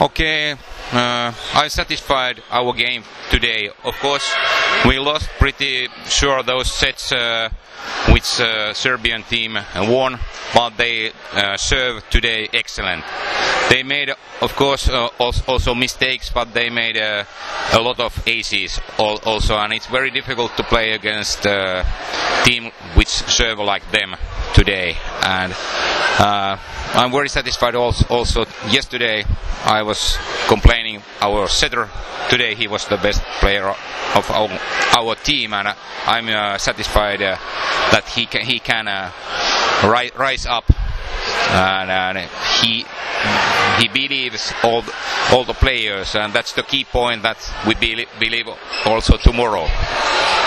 Okay, I'm satisfied our game today. Of course, we lost pretty sure those sets which Serbian team won, but they served today excellent. They made, of course, also mistakes, but they made a lot of aces also, and it's very difficult to play against a team which serve like them today. And I'm very satisfied also. Yesterday I was complaining our setter. Today he was the best player of our team, and I'm satisfied that he can rise up, and he believes all the players, and that's the key point that we believe also tomorrow.